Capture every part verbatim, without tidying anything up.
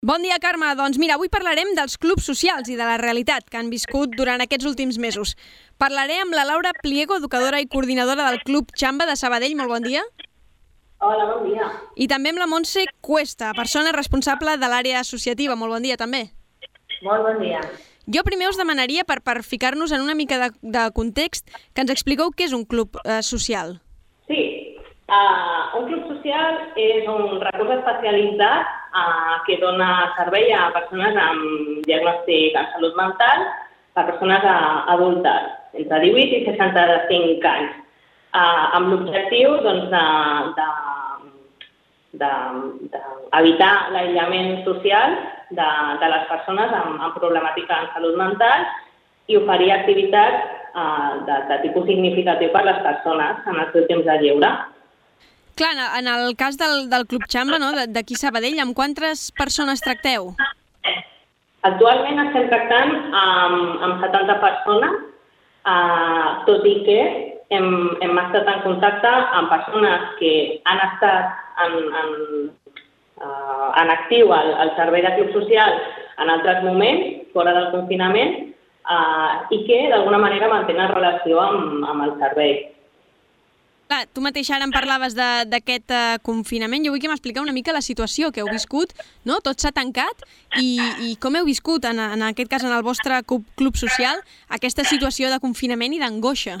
Bon dia, Carme. Doncs mira, avui parlarem dels clubs socials i de la realitat que han viscut durant aquests últims mesos. Parlaré amb la Laura Pliego, educadora i coordinadora del Club Xamba de Sabadell. Molt bon dia. Hola, bon dia. I també amb la Montse Cuesta, persona responsable de l'àrea associativa. Molt bon dia, també. Molt bon dia. Jo primer us demanaria, per, per ficar-nos en una mica de, de context, que ens expliqueu què és un club eh, social. Sí, uh, un club social és un recurs especialitzat uh, que dona servei a persones amb diagnòstic en salut mental, a persones uh, adultes, entre divuit i seixanta-cinc anys, uh, amb l'objectiu doncs, de, de, de, de evitar l'aïllament social de, de les persones amb, amb problemàtica en salut mental i oferir activitats uh, de, de tipus significatiu per a les persones en el seu temps de lleure. Clar, en el cas del, del Club Xamba, no, d'aquí Sabadell, amb quantes persones tracteu? Actualment estem tractant amb, amb setanta persones, eh, tot i que hem, hem estat en contacte amb persones que han estat en, en, eh, en actiu al, al servei de club social en altres moments, fora del confinament, eh, i que d'alguna manera mantenen relació amb, amb el servei. Clar, tu mateix ara em parlaves d'aquest uh, confinament. Jo vull que m'expliqueu una mica la situació que heu viscut, no? Tot s'ha tancat i, i com heu viscut, en, en aquest cas en el vostre club, club social, aquesta situació de confinament i d'angoixa.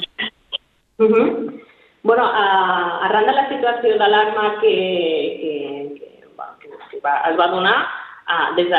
Uh -huh. Bueno, uh, arran de la situació d'alarma que, que, que, bueno, que va, es va donar, uh, des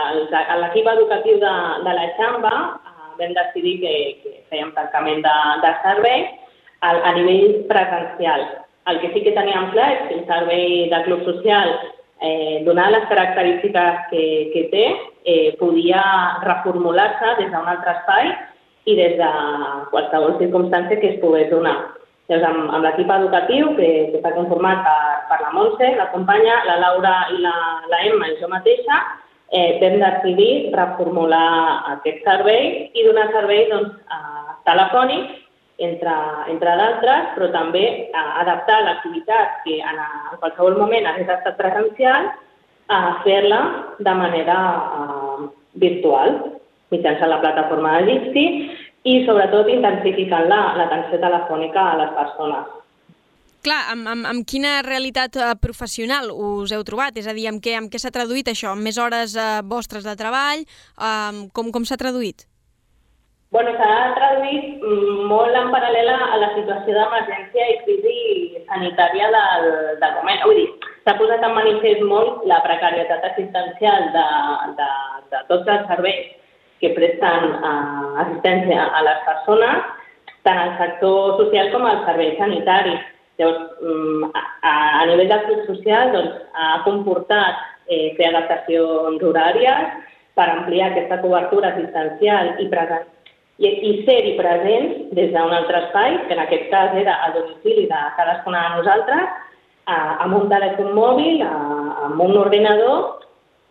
de l'equip educatiu de, de la Xamba uh, vam decidir que, que fèiem tancament de, de servei a nivell presencial. El que sí que teníem clar és que el servei de club social, eh, donant les característiques que, que té, eh, podia reformular-se des d'un altre espai i des de qualsevol circumstància que es pogués donar. Llavors, amb, amb l'equip educatiu, que, que està conformat per, per la Montse, la companya, la Laura i la, la Emma i jo mateixa, eh, vam decidir reformular aquest servei i donar servei doncs, eh, telefònic, entre, entre d'altres, però també eh, adaptar l'activitat que en, en qualsevol moment hagués estat presencial a fer-la de manera eh, virtual, mitjançant la plataforma de Jitsi i sobretot intensificant l'atenció telefònica a les persones. Clar, amb, amb, amb quina realitat eh, professional us heu trobat? És a dir, amb què, amb què s'ha traduït això? Amb més hores eh, vostres de treball? Eh, com com s'ha traduït? Bueno, s'ha traduït molt en paral·lel a la situació d'emergència i crisi sanitària del, del moment. Vull dir, s'ha posat en manifest molt la precarietat assistencial de, de, de tots els serveis que presten uh, assistència a les persones, tant al sector social com al servei sanitari. Llavors, um, a, a nivell del club social, doncs, ha comportat eh, fer adaptacions horàries per ampliar aquesta cobertura assistencial i presencial i, i ser-hi presents des d'un altre espai, que en aquest cas era el domicili de cadascuna de nosaltres, eh, amb un telèfon mòbil, eh, amb un ordinador,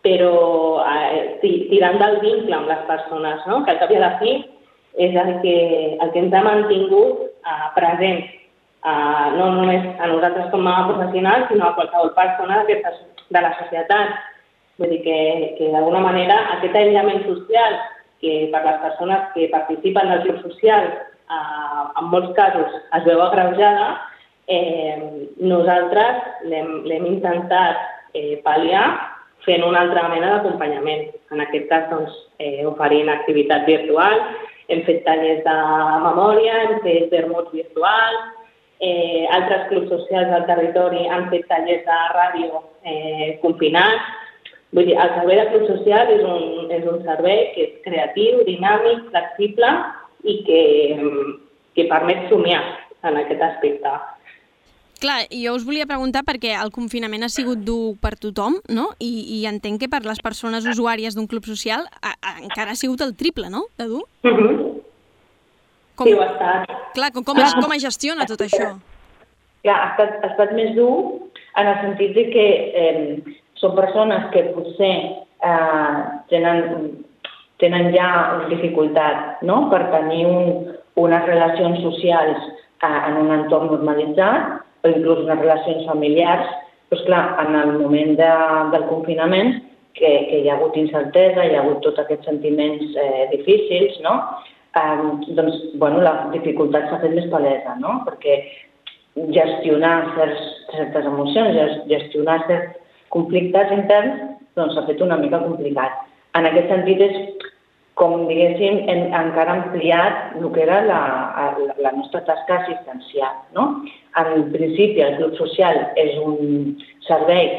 però eh, tirant del vincle amb les persones, no? Que al cap i a la fi és el que, el que ens ha mantingut eh, presents, eh, no només a nosaltres com a professionals, sinó a qualsevol persona de la societat. Vull dir que, que d'alguna manera aquest aïllament social que per les persones que participen del club social eh, en molts casos es veu agreujada, eh, nosaltres l'hem intentat eh, pal·liar fent una altra mena d'acompanyament. En aquest cas, doncs, eh, oferint activitat virtual, hem fet tallers de memòria, hem fet vermuts virtuals, eh, altres clubs socials del territori han fet tallers de ràdio eh, confinats. Vull dir, el servei de club social és un, és un servei que és creatiu, dinàmic, flexible i que, que permet somiar en aquest aspecte. Clar, jo us volia preguntar perquè el confinament ha sigut dur per tothom, no? I, i entenc que per les persones usuàries d'un club social a, a, encara ha sigut el triple, no?, de dur. Uh -huh. com, sí, ho ha estat. Clar, com, com, es, com es gestiona tot això? Clar, ha estat, ha estat més dur en el sentit de que eh, són persones que potser eh, tenen, tenen ja dificultat, no?, per tenir un, unes relacions socials eh, en un entorn normalitzat, o inclús unes relacions familiars. Doncs clar, en el moment de, del confinament que, que hi ha hagut incertesa, hi ha hagut tots aquests sentiments eh, difícils, no? Eh, doncs, bueno, la dificultat s'ha fet més palesa, no? Perquè gestionar certs, certes emocions, gestionar certs conflictes interns, doncs s'ha fet una mica complicat. En aquest sentit és, com diguéssim, hem encara ampliat el que era la, la, la nostra tasca assistencial, no? En principi, el Club Social és un servei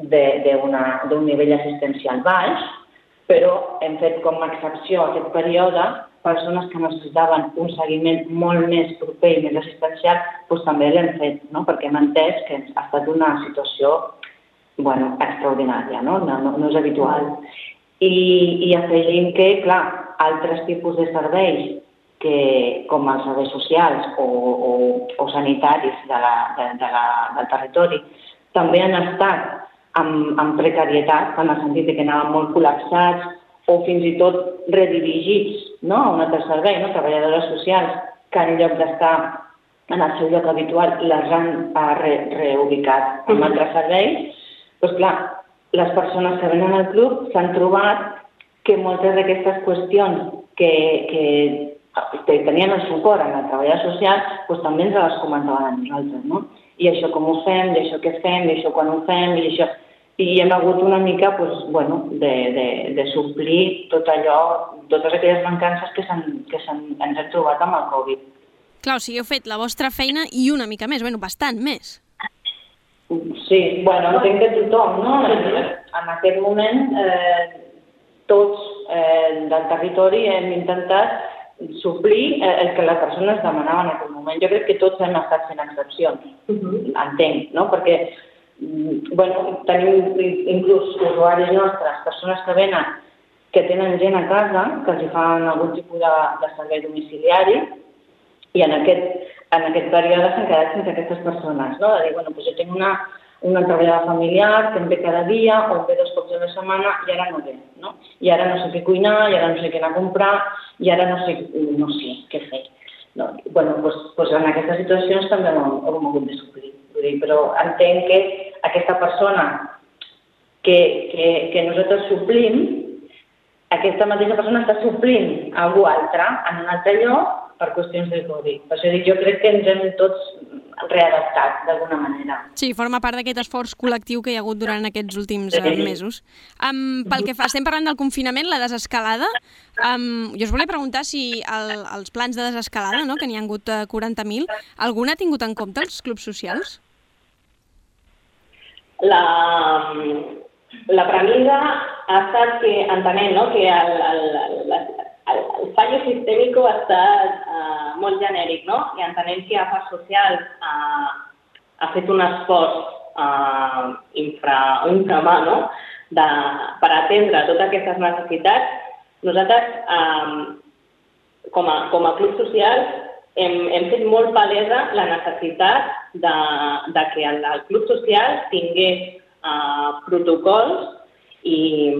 d'un nivell assistencial baix, però hem fet com a excepció a aquest període persones que necessitaven un seguiment molt més proper i més assistencial, doncs també l'hem fet, no? Perquè hem entès que ha estat una situació bueno, extraordinària, no? No, no, no és habitual. I, i afegim que, clar, altres tipus de serveis, que, com els serveis socials o, o, o sanitaris de la, de, de la, del territori, també han estat amb, amb precarietat, en el sentit que anaven molt col·lapsats o fins i tot redirigits, no? A un altre servei, no? Treballadores socials, que en lloc d'estar en el seu lloc habitual les han re, reubicat en altres serveis. Doncs clar, les persones que venen al club s'han trobat que moltes d'aquestes qüestions que, que, que tenien el suport en la treballadora social doncs també ens les comentaven a nosaltres, no? I això com ho fem, i això què fem, i això quan ho fem, i això... I hem hagut una mica doncs, bueno, de, de, de suplir tot allò, totes aquelles mancances que, que ens hem trobat amb el Covid. Clar, o sigui, heu fet la vostra feina i una mica més, bueno, bastant més. Sí, bueno, entenc que tothom, no? En aquest moment, eh, tots eh, del territori hem intentat suplir el que les persones demanaven en aquell moment. Jo crec que tots hem estat fent excepcions, uh-huh. Entenc, no? Perquè, bueno, tenim inclús usuaris nostres, persones que venen, que tenen gent a casa, que els fan algun tipus de, de servei domiciliari, i en aquest, en aquest període s'han quedat sense aquestes persones, no? De dir, bueno, doncs jo tinc una, una treballadora familiar que em ve cada dia o em ve dos cops a la setmana i ara no ve, no? I ara no sé què cuinar, i ara no sé què anar a comprar, i ara no sé, no sé què fer. No? Bueno, doncs, doncs en aquestes situacions també ho hem hagut de suplir. Vull dir, però entenc que aquesta persona que, que, que nosaltres suplim, aquesta mateixa persona està suplint a algú altre en un altre lloc per qüestions del Covid. Per això dic, jo crec que ens hem tots readaptat d'alguna manera. Sí, forma part d'aquest esforç col·lectiu que hi ha hagut durant aquests últims sí. mesos. Um, pel que fa, estem parlant del confinament, la desescalada. Um, jo us volia preguntar si el, els plans de desescalada, no, que n'hi ha hagut quaranta mil, algun ha tingut en compte els clubs socials? La, la premissa ha estat que entenem, no, que el, el, el, el, el fallo sistèmic ha estat uh, molt genèric, no? I entenem que Afers Socials uh, ha fet un esforç uh, infra, inframà, no? De, per atendre totes aquestes necessitats. Nosaltres, um, com, a, com a club social, hem, hem fet molt palesa la necessitat de, de que el, el club social tingués uh, protocols i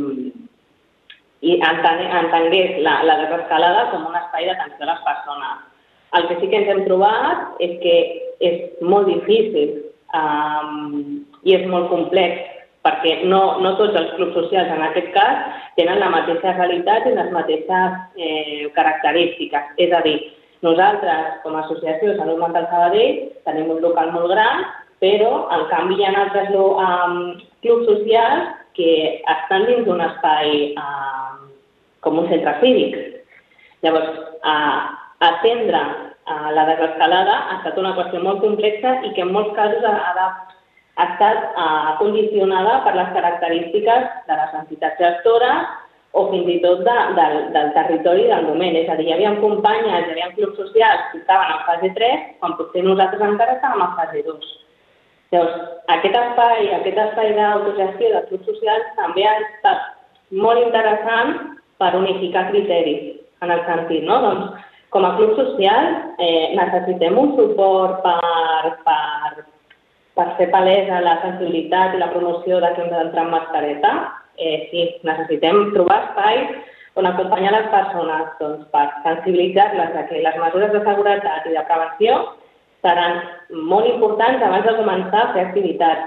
i entengués la, la desescalada com un espai d'atenció a les persones. El que sí que ens hem trobat és que és molt difícil um, i és molt complex, perquè no, no tots els clubs socials, en aquest cas, tenen la mateixa realitat i les mateixes eh, característiques. És a dir, nosaltres, com a Associació de Salut Mental Sabadell, tenim un local molt gran, però, en canvi, hi ha altres um, clubs socials que estan dins d'un espai eh, com un centre cívic. Llavors, eh, atendre eh, la desescalada ha estat una qüestió molt complexa i que en molts casos ha, ha, ha estat eh, condicionada per les característiques de les entitats gestores o fins i tot de, de, del territori del moment. És a dir, hi havia companyes, hi havia clubs socials que estaven en fase tres, quan potser nosaltres encara estàvem en fase dos. Llavors, aquest espai, aquest espai d'autogestió de clubs socials també ha estat molt interessant per unificar criteris, en el sentit, no? Doncs, com a club social, eh, necessitem un suport per, per, per fer palesa la sensibilitat i la promoció de que hem d'entrar amb mascareta. Eh, sí, necessitem trobar espais on acompanyar les persones doncs, per sensibilitzar-les de que les mesures de seguretat i de prevenció seran molt importants abans de començar a fer activitats.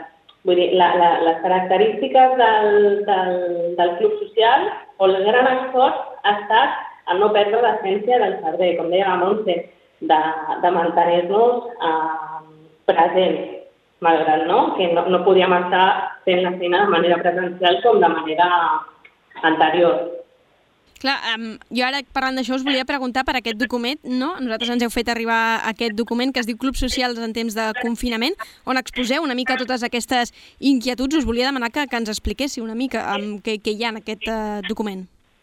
Vull dir, la, la, les característiques del, del, del club social o el gran esforç ha estat el no perdre l'essència del servei, com deia la Montse, de, de mantenir-nos eh, presents, malgrat no? que no, no podíem estar fent la feina de manera presencial com de manera anterior. Clar, um, jo ara parlant d'això us volia preguntar per aquest document, no? Nosaltres ens heu fet arribar aquest document que es diu Clubs Socials en temps de confinament, on exposeu una mica totes aquestes inquietuds. Us volia demanar que, que ens expliquéssiu una mica um, què, què hi ha en aquest uh, document.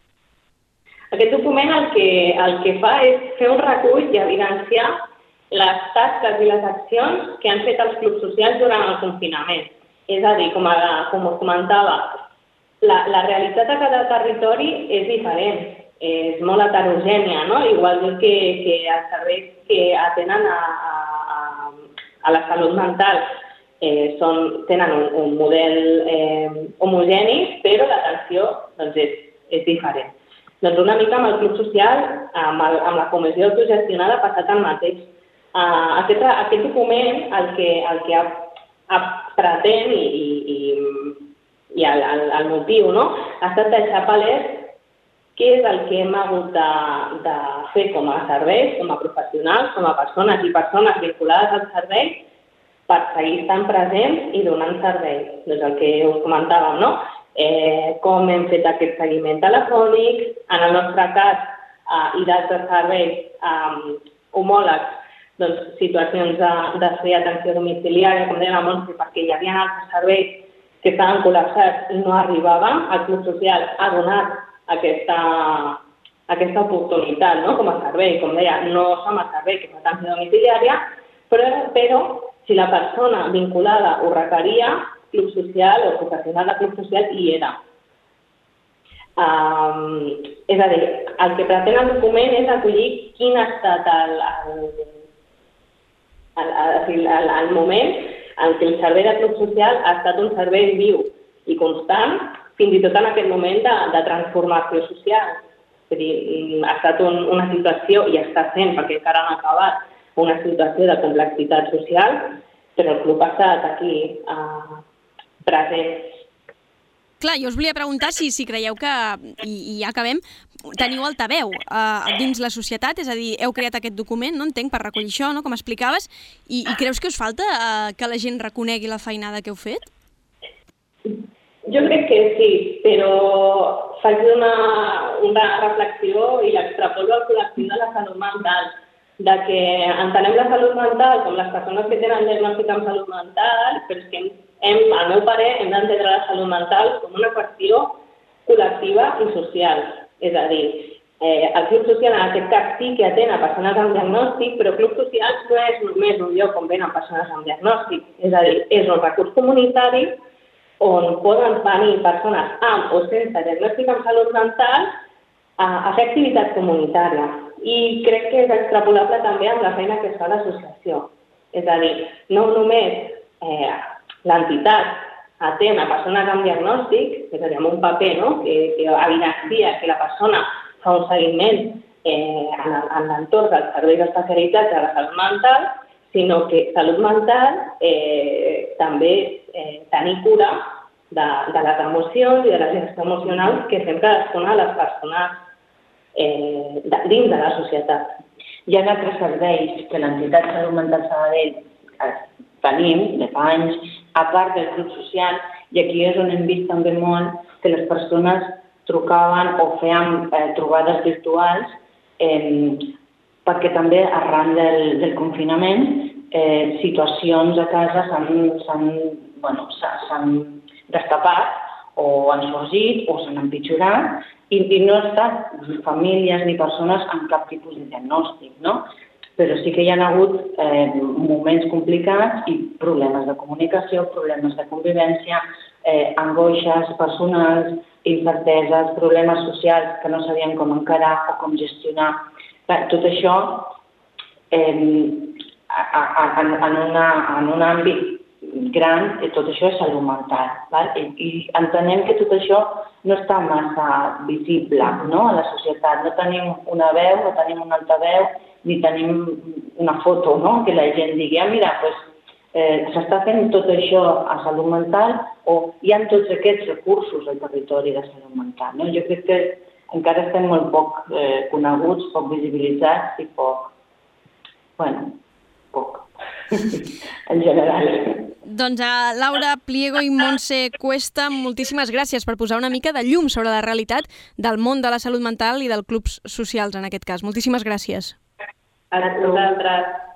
Aquest document el que, el que fa és fer un recull i evidenciar les tasques i les accions que han fet els clubs socials durant el confinament. És a dir, com, a, com us comentava, La, la realitat a cada territori és diferent, és molt heterogènia, no? Igual que, que els serveis que atenen a, a, a la salut mental eh, són, tenen un, un model eh, homogeni, però l'atenció doncs, és, és diferent. Doncs una mica amb el club social, amb, el, amb la comissió autogestionada, ha passat el mateix. Uh, aquest, aquest document el que, el que ha, ha pretén i, i, i i el, el, el motiu, no? Ha estat deixar palès què és el que hem hagut de, de fer com a serveis, com a professionals, com a persones i persones vinculades al servei per seguir estant presents i donant servei. Doncs el que us comentàvem, no? Eh, com hem fet aquest seguiment telefònic, en el nostre cas, eh, i d'altres serveis eh, homòlegs, doncs, situacions de, de fer atenció domiciliària, com deia la Montse, perquè hi havia altres serveis que estaven col·lapsats i no arribaven, el Club Social ha donat aquesta, aquesta oportunitat, no? Com a servei, com deia, no som a servei que fa atenció domiciliària, però, però si la persona vinculada ho requeria, Club Social o professional de Club Social hi era. Um, és a dir, el que pretén el document és acollir quin ha estat el, el, el, el, el, el moment en què el servei de club social ha estat un servei viu i constant, fins i tot en aquest moment de, de transformació social. És a dir, ha estat un, una situació, i està sent, perquè encara no ha acabat, una situació de complexitat social, però el club ha estat aquí eh, present. Clar, jo us volia preguntar si, si creieu que, i, i ja acabem, teniu altaveu uh, dins la societat, és a dir, heu creat aquest document, no entenc, per recollir això, no? Com explicaves, i, i creus que us falta uh, que la gent reconegui la feinada que heu fet? Jo crec que sí, però faig una, una reflexió i l'extrapolo al col·lectiu de la salut mental, de que entenem la salut mental com les persones que tenen diagnòstic amb salut mental, però és que hem, hem, al meu parer hem d'entendre la salut mental com una qüestió col·lectiva i social. És a dir, eh, el club social en aquest cas sí que atén a persones amb diagnòstic, però el club social no és només un lloc on venen persones amb diagnòstic. És a dir, és un recurs comunitari on poden venir persones amb o sense diagnòstic amb salut mental a, a fer activitat comunitària. I crec que és extrapolable també amb la feina que es fa a l'associació. És a dir, no només eh, l'entitat atén a persones amb diagnòstic, és a dir, amb un paper, no? que, que evidencia que la persona fa un seguiment eh, en, en l'entorn dels serveis especialitzats de la salut mental, sinó que salut mental eh, també eh, tenir cura de, de les emocions i de la gestió emocional que fem cadascuna de les persones eh, de, dins de la societat. Hi ha altres serveis que l'entitat Salut Mental Sabadell tenim de fa anys, a part del club social, i aquí és on hem vist també molt que les persones trucaven o feien eh, trobades virtuals eh, perquè també arran del, del confinament eh, situacions a casa s'han bueno, destapat o han sorgit o s'han empitjorat i, i no han estat famílies ni persones amb cap tipus de diagnòstic, no? Però sí que hi ha hagut eh, moments complicats i problemes de comunicació, problemes de convivència, eh, angoixes personals, incerteses, problemes socials que no sabien com encarar o com gestionar. Tot això eh, en, en, una, en un àmbit gran, tot això és salut mental. Val? I, I entenem que tot això no està massa visible, no? A la societat. No tenim una veu, no tenim un altaveu, ni tenim una foto, no? Que la gent digui, ah, mira, pues, eh, s'està fent tot això a salut mental o hi ha tots aquests recursos al territori de salut mental, no? Jo crec que encara estem molt poc eh, coneguts, poc visibilitzats i poc, bueno, poc, en general. Doncs a Laura Pliego i Montse Cuesta, moltíssimes gràcies per posar una mica de llum sobre la realitat del món de la salut mental i dels clubs socials, en aquest cas. Moltíssimes gràcies. A vosaltres.